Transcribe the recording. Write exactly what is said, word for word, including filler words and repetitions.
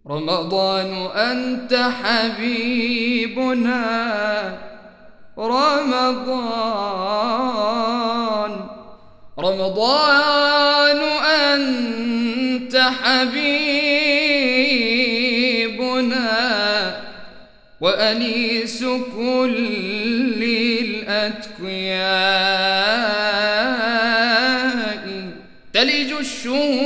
رمضان أنت حبيبنا، رمضان رمضان أنت حبيبنا، وأنيس كل الأتقياء. تلج الشهور